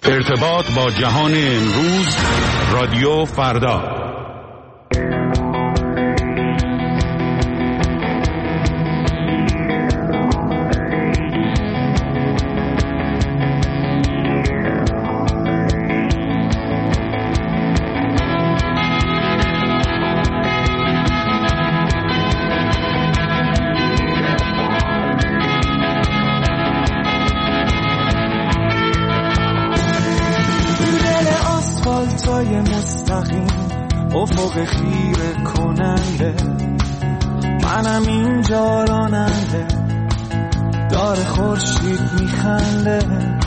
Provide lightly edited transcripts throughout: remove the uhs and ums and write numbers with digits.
ارتباط با جهان امروز، رادیو فردا. افق خیره کننده، منم اینجا راننده، داره خورشید میخنده.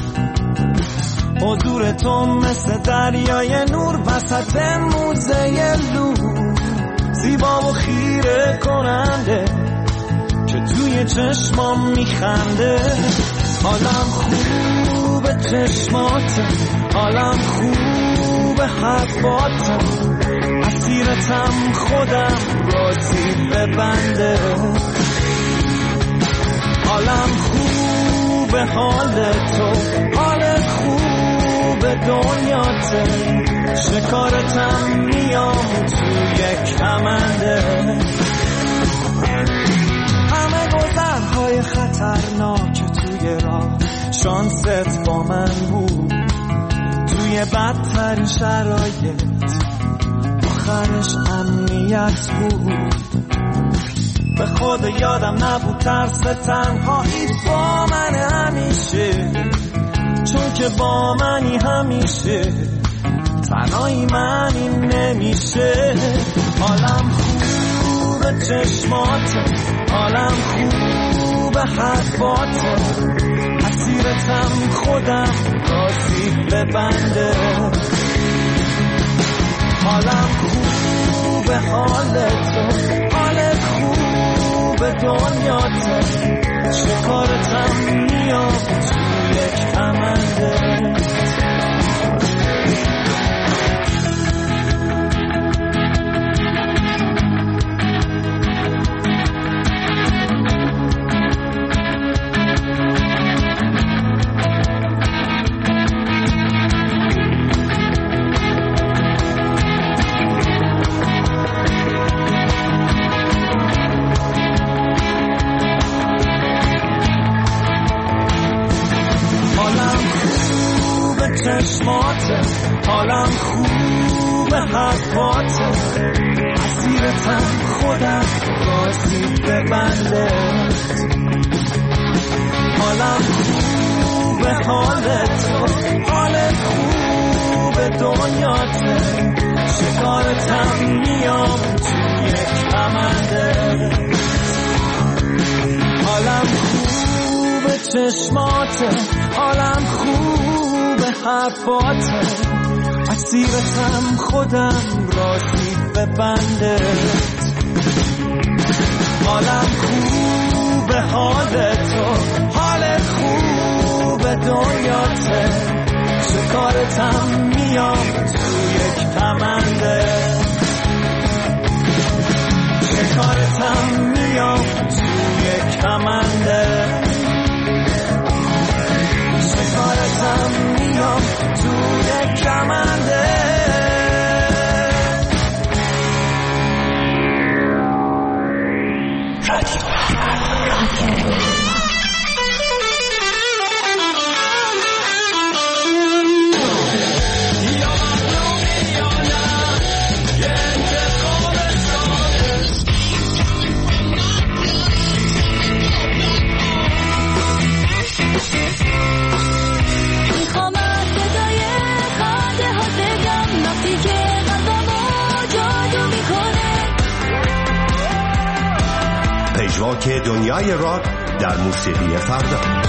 حضور تو مثل دریای نور وسط موزه لور، زیبا و خیره کننده که توی چشمام میخنده. حالم خوبه چشماته، حالم خوبه حرفاته، اسیرتم خودم راضی ببنده. حالم خوبه حال تو، حال خوبه دنیاته، شکارتم میام توی کمنده. همه گذرهای خطرناک توی راه، شانست با من بود، توی بدترین شرایط آخرش امنیت بود. به خود یادم نبود ترس تنهایی با من همیشه، چون که با منی همیشه، تنهایی منی نمیشه. حالم خوبه چشماته، حالم خوبه حرفاته، اسیرتم خودم راضی ببنده. حالم خوبه حال تو، حال خوبه دنیاته، شکارتم میام توی کمنده. حالم خوبه حرفاته، اسیرتم خودم راضی ببنده. حالم خوبه حال تو، حال خوبه دنیاته، شکارتم میام توی کمنده. حالم خوبه چشماته، حالم خوبه حرفاته، اسیرتم خودم راضی ببنده. حالم خوبه حال تو، حال خوبه دنیاته، شکارتم میام توی کمنده. شکارتم میام توی کمنده، شکارتم میام توی کمنده. پژواک دنیای راک در موسیقی فردا.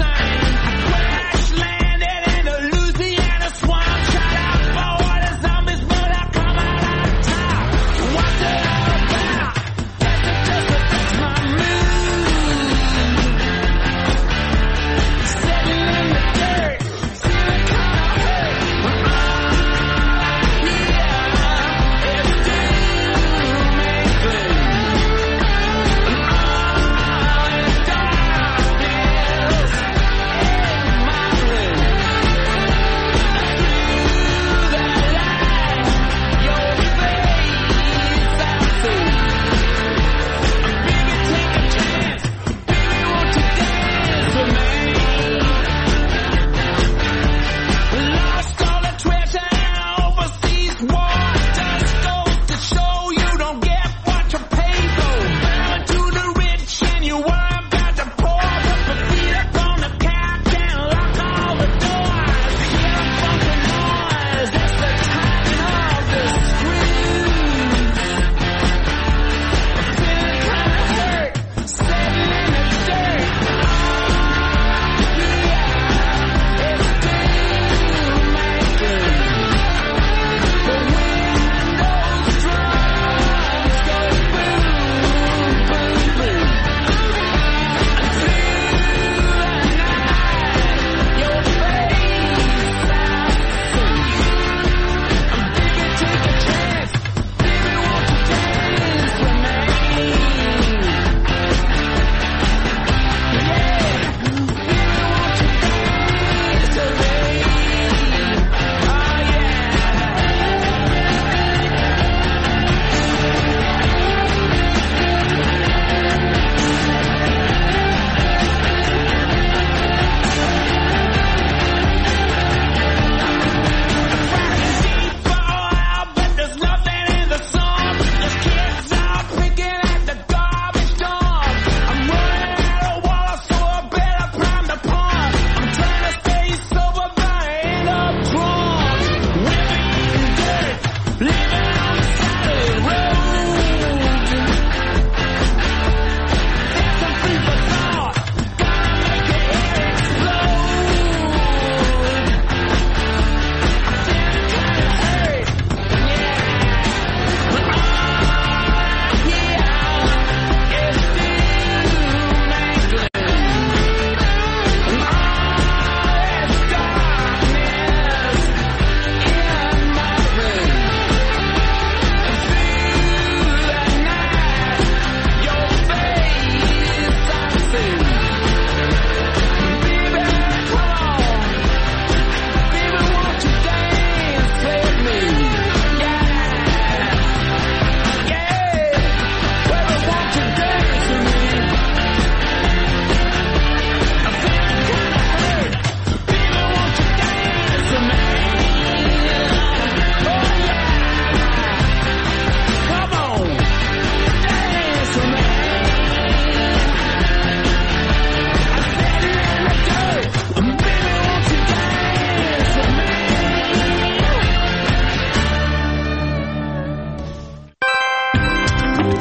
Louisiana swamp, shut up, boy, the zombies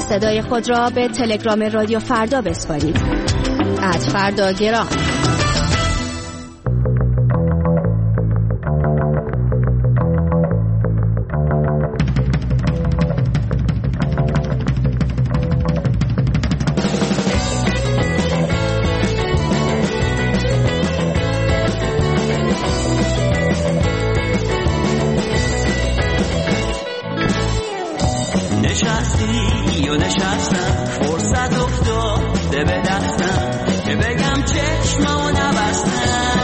صدای خود را به تلگرام رادیو فردا بسپارید. @فرداگرام. نشستی و نشستم، فرصت افتاده به دستم که بگم چشممو نبستم.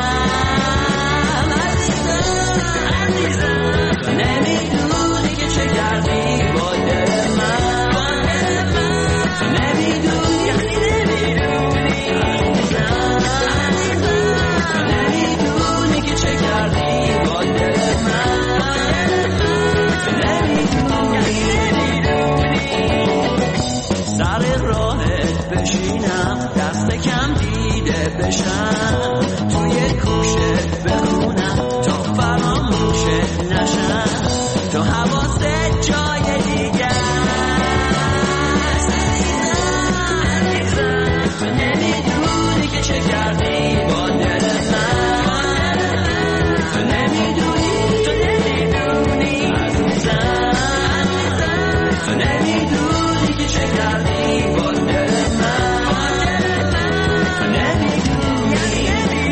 عزیزم تو نمیدونی که چه کردی با دل من، تو نمیدونی عزیزم، تو نمیدونی که چه کردی با دل من، تو نمیدونی. سر راهت بشینم، دست کم دیده بشم، توی کوشت بخونم تا فراموشت نشم، تو حواست جای دیگه است. تو نمیدونی که چه کردی با دل من، تو نمیدونی، تو نمیدونی عزیزم، تو نمیدونی که چه کردی با دل من، تو نمیدونی.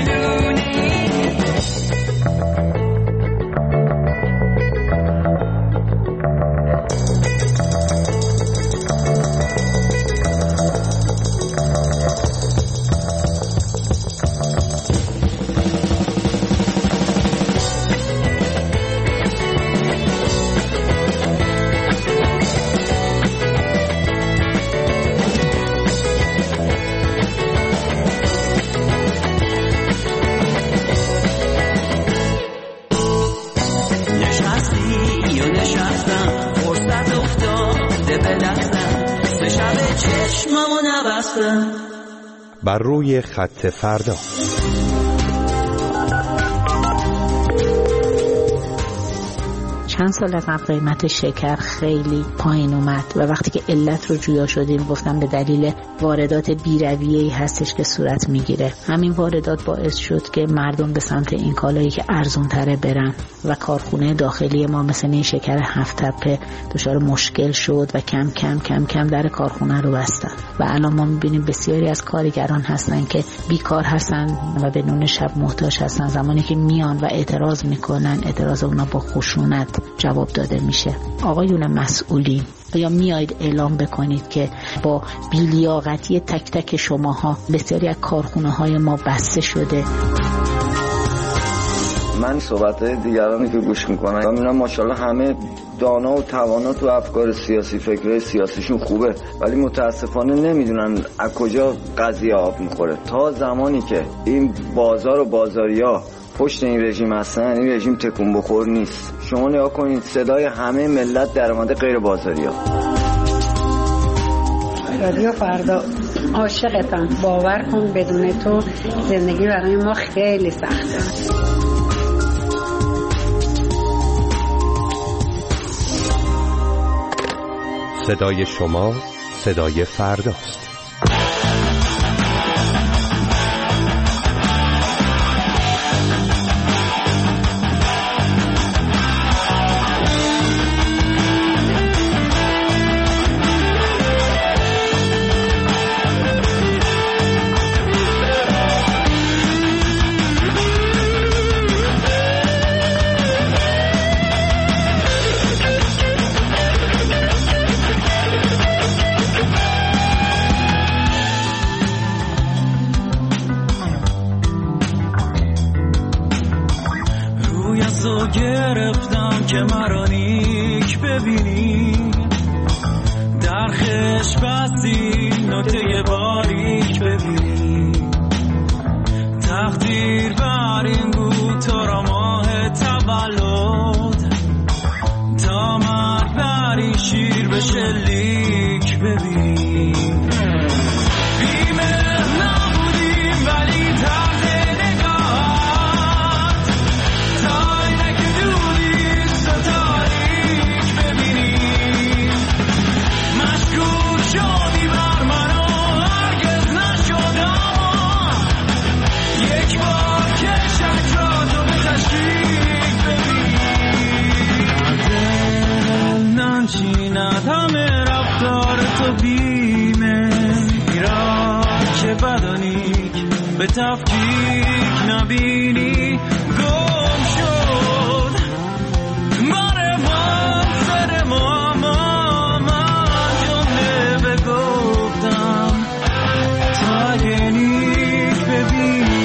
بر روی خط فردا. چند سال قبل قیمت شکر خیلی پایین اومد و وقتی که علت رو جویا شدیم گفتم به دلیل واردات بی‌رویه‌ای هستش که صورت میگیره. همین واردات باعث شد که مردم به سمت این کالایی که ارزون تره برن و کارخونه داخلی ما مثل این شکر 7 تپه دچار مشکل شد و کم کم کم کم در کارخونه رو بستن و الان ما میبینیم بسیاری از کارگران هستن که بیکار هستن و به نون شب محتاج هستن. زمانی که میان و اعتراض میکنن، اعتراض اونا با خشونت جواب داده میشه. آقایون مسئولین، یا میایید اعلام بکنید که با بی‌لیاقتی تک تک شماها بسیاری از کارخونه های ما بسته شده. من صحبت‌های دیگرانی که گوش میکنم میبینم ماشاءالله همه دانا و توانا تو افکار سیاسی، فکرهای سیاسیشون خوبه، ولی متاسفانه نمیدونن از کجا قضیه آب میخوره. تا زمانی که این بازار و بازاریا پشت این رژیم هستن، این رژیم تکون بخور نیست. شما نگاه کنید صدای همه ملت در اومده غیر بازاریا. رادیو فردا عاشقتم، باور کن بدون تو زندگی برای ما خیلی سخته. صدای شما صدای فرداست. گرفتم که مرا نیک ببینی، در خش بستی نوته باریک ببینی، تقدیر بر این بود تو را ماه تولد، تا مرد بر این شیر به شلیک ببینی. همه رفتار تو بیمه ایران که بدانیک به تفکیک نبینی گم شد باره ما سر ما من جمله بگفتم تا اگه نیک ببینی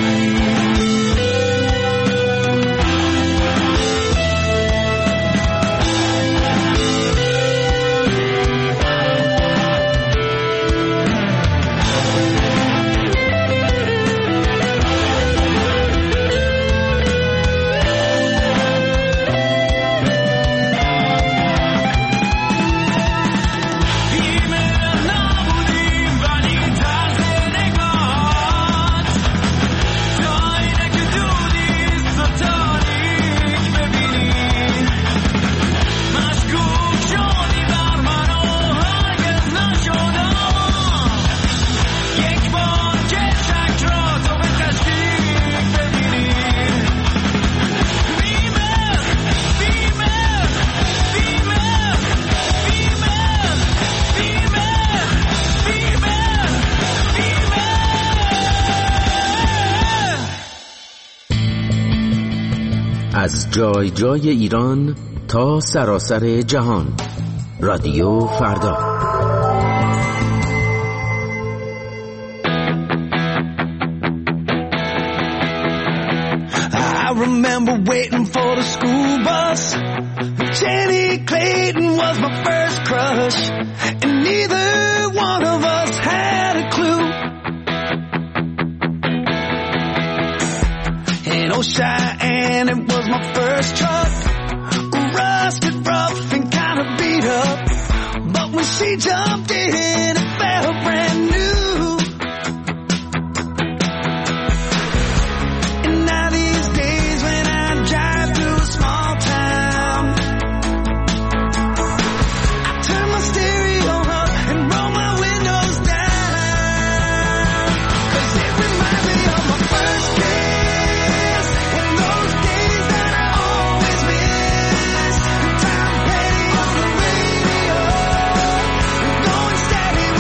از جای جای ایران تا سراسر جهان، رادیو فردا. I remember waiting for the school bus. Jenny Clayton was my first crush, and neither one of us had a clue. In old Cheyenne, it was my first truck, rusted, rough, and kind of beat up. But when she jumped in, it felt brand new. And now these days when I drive through a small town, I turn my stereo up and roll my windows down, 'cause it reminds me of my first kiss and those days that I always miss. Tom Petty on the radio and going steady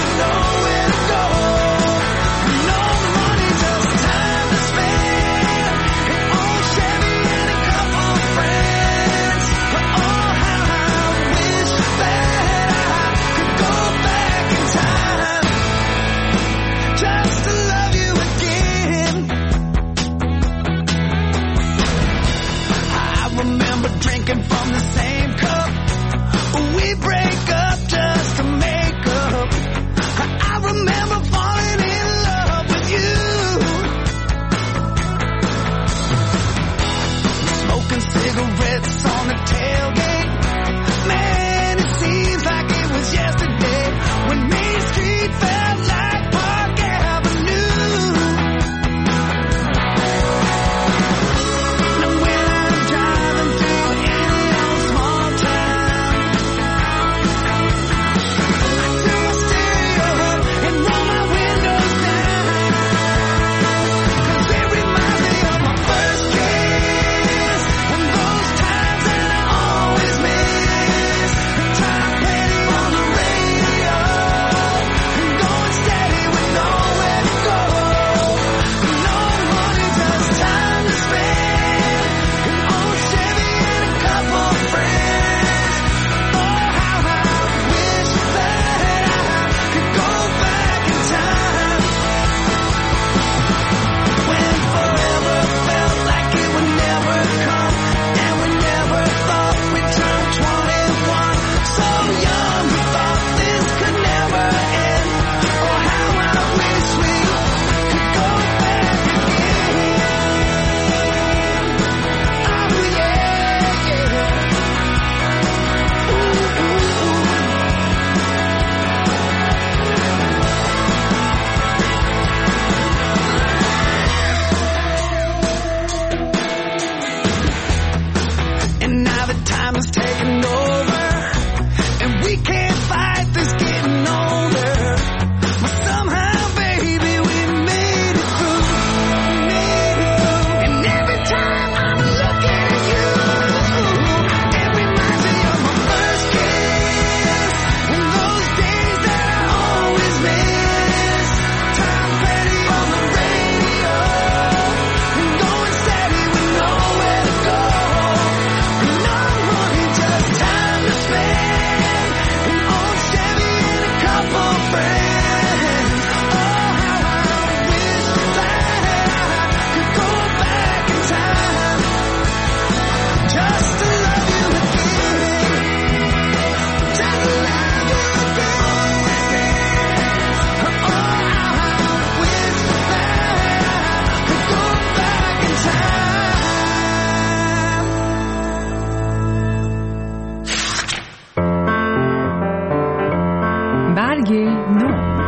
برگ نو.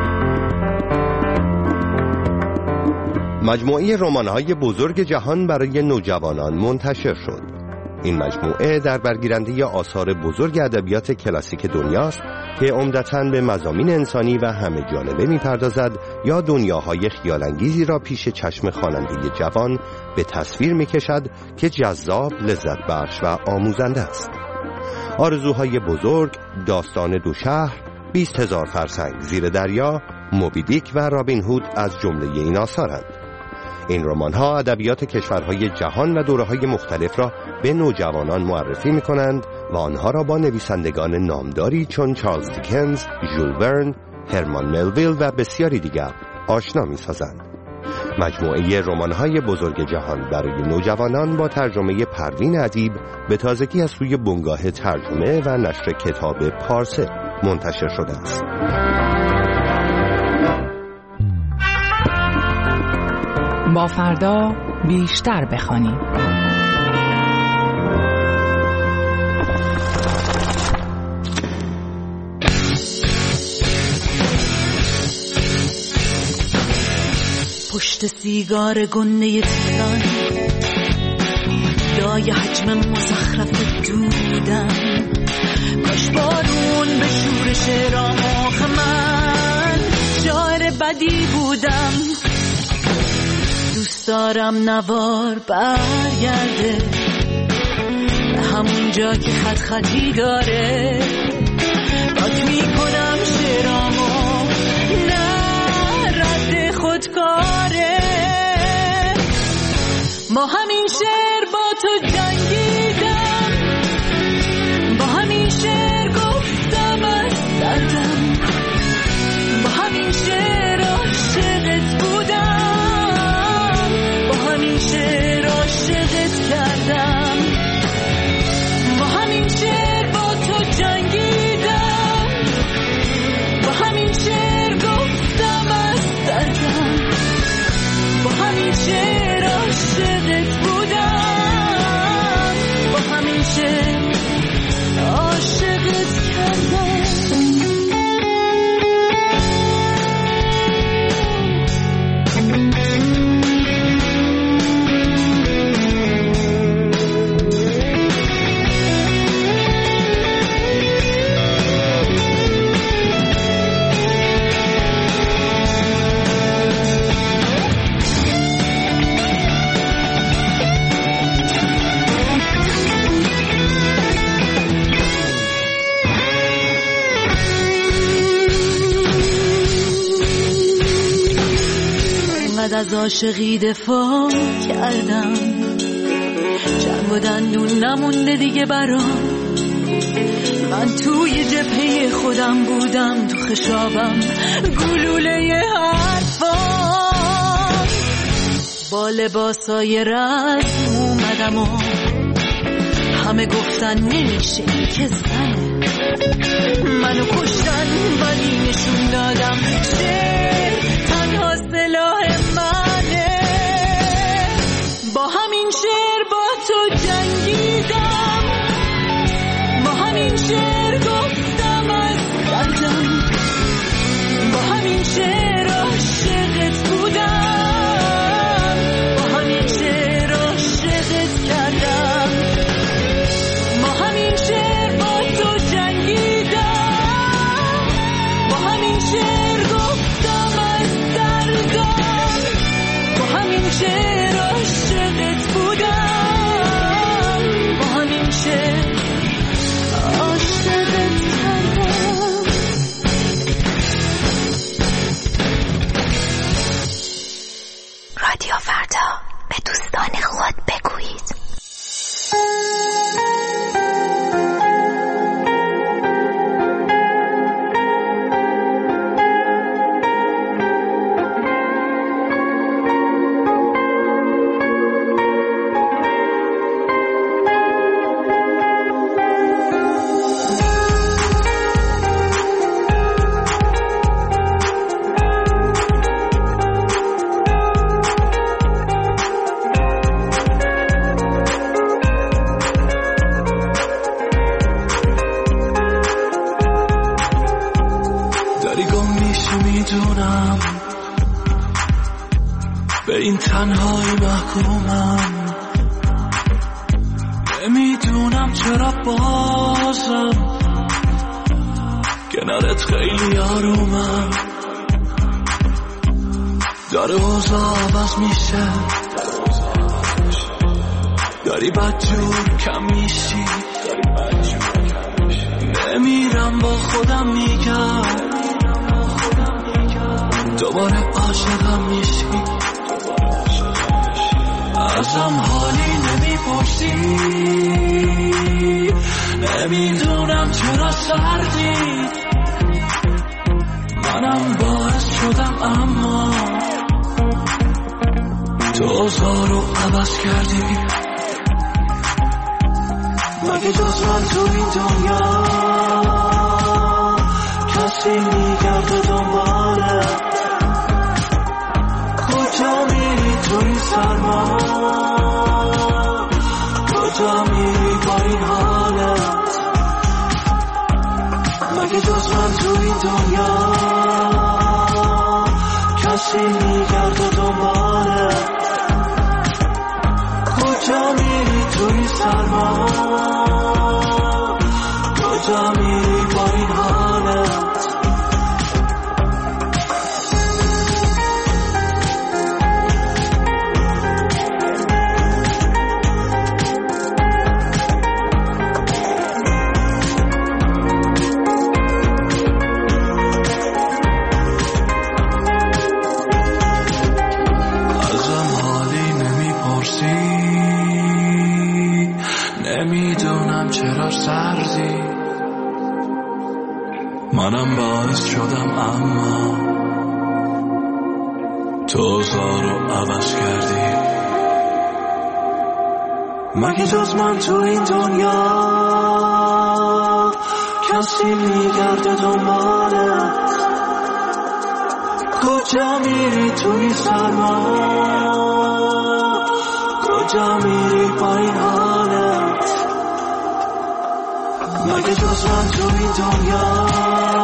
مجموعه رمان‌های بزرگ جهان برای نوجوانان منتشر شد. این مجموعه در برگیرنده آثار بزرگ ادبیات کلاسیک دنیاست که عمدتاً به مضامین انسانی و همه جانبه می‌پردازد یا دنیاهای خیال‌انگیزی را پیش چشم خواننده جوان به تصویر می‌کشد که جذاب، لذت بخش و آموزنده است. آرزوهای بزرگ، داستان دو شهر، 20,000 فرسنگ زیر دریا، موبی دیک و رابین هود از جمله این آثارند. این رمان‌ها ادبیات کشورهای جهان و دوره‌های مختلف را به نوجوانان معرفی می‌کنند و آنها را با نویسندگان نامداری چون چارلز دیکنز، ژول ورن، هرمان ملویل و بسیاری دیگر آشنا می‌سازند. مجموعه رمان‌های بزرگ جهان برای نوجوانان با ترجمه پروین ادیب به تازگی از سوی بنگاه ترجمه و نشر کتاب پارسه منتشر شده است. با فردا بیشتر بخوانیم. پشت سیگار گنده تهران دای حجم مزخرف دودم، کاش بارون به شورش راماخ من شاعر بدی بودم. دوست دارم نوار برگرده به همون جا که خط خطی داره، پاک میکنم شعرامو، نه رد خودکاره. با همین شعر با تو جنگیدم، با همین شعر گفتم از دردم، با همین شعر عاشقت بودم، با همین شعر عاشقت کردم، با همین شعر با تو جنگیدم، با همین شعر گفتم از دردم، با همین شعر عاشقت بودم، با همین شعر عاشقت کردم. از عاشقی دفاع کردم، جنگ و دندون نمونده دیگه برام، من توی جبهه خودم بودم، تو خشابم گلوله حرفام، با لباسای رسم اومدم و همه گفتن نمیشه این که زنه، منو کشتن ولی نشون دادم شعر تنها سلاح منه. با همین شعر با تو جنگیدم، با همین شعر گفتم از دردم، با همین شعر عاشقت بودم، با همین شعر عاشقت کردم، با همین شعر با تو جنگیدم، تو میدونم به این تنهایی محکومم، نمیدونم چرا بازم کنارت خیلی آرومم. داره اوضاع عوض میشه، داری بدجور کم میشی، نمیرم با خودم میگم دوباره عاشقم میشی. ازم حالی نمیپرسی، نمیدونم چرا سردی، منم باعث شدم اما تو اوضاع رو عوض کردی. مگه جز من تو این دنیا کسی میگرده دنبالت؟ کجا میری تو این سرما، کجا میری با این حالت؟ مگه جز من تو این دنیا کسی میگرده دنبالت؟ کجا میری تو این سرما، کجا میری با این حالت؟ منم باعث شدم اما تو اوضاع رو عوض کردی. مگه جز من تو این دنیا کسی میگرده دنبالت؟ کجا میری تو این سرما، کجا میری با این حالت؟ مگه جز من تو این دنیا